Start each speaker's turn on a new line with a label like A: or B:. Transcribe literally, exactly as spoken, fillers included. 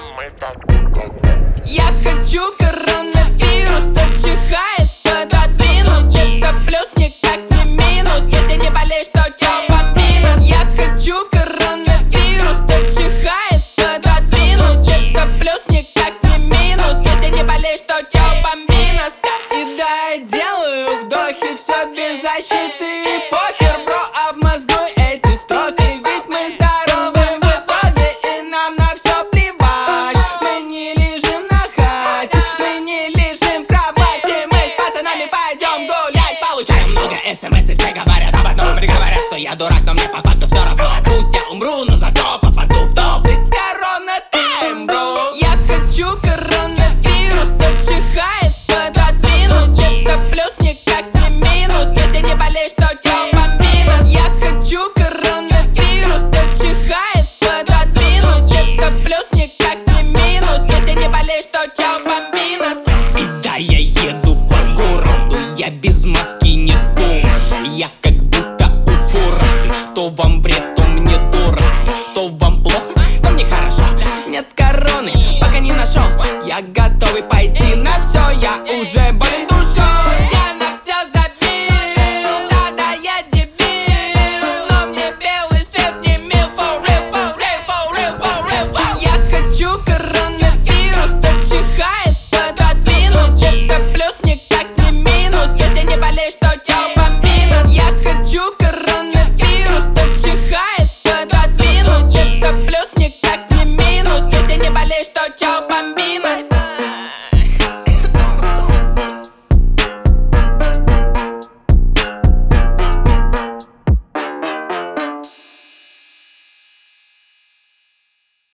A: мы так.
B: Я хочу коронавирус, кто чихает, пододвинусь. Это плюс, никак не минус. Если не болеешь, то чё, бомбинос? Я хочу коронавирус, кто чихает, пододвинусь. Это плюс, никак не минус. Если не болеешь, то чё, бомбинос? И да, я делаю вдохи, все без защиты. И похер, бро, обмозгуй эти строки. Ведь мы здоровы в итоге, и нам на все плевать. Мы не лежим на хате, мы не лежим в кровати. Мы с пацанами пойдем гулять. Получаем много смс, и все говорят об одном. И говорят, что я дурак, но мне по факту все равно. Пусть я умру, но зато попаду в топ. It's корона тайм, бро. Я хочу коронавирус, кто чихает, пододвинусь. Это плюс, никак не минус. Если не болеешь, то чё, бомбинос? Я хочу коронавирус, кто чихает, пододвинусь. Это плюс, никак не минус. Если не болеешь, то чё, бомбинос?
C: И да, я еду по городу, я без маски не кум. Я как будто упоротый. Что вам вред, то мне дорого. Что вам плохо, то мне хорошо.
B: Нет короны, пока не нашел. Я готовый пойти на все. Я уже болен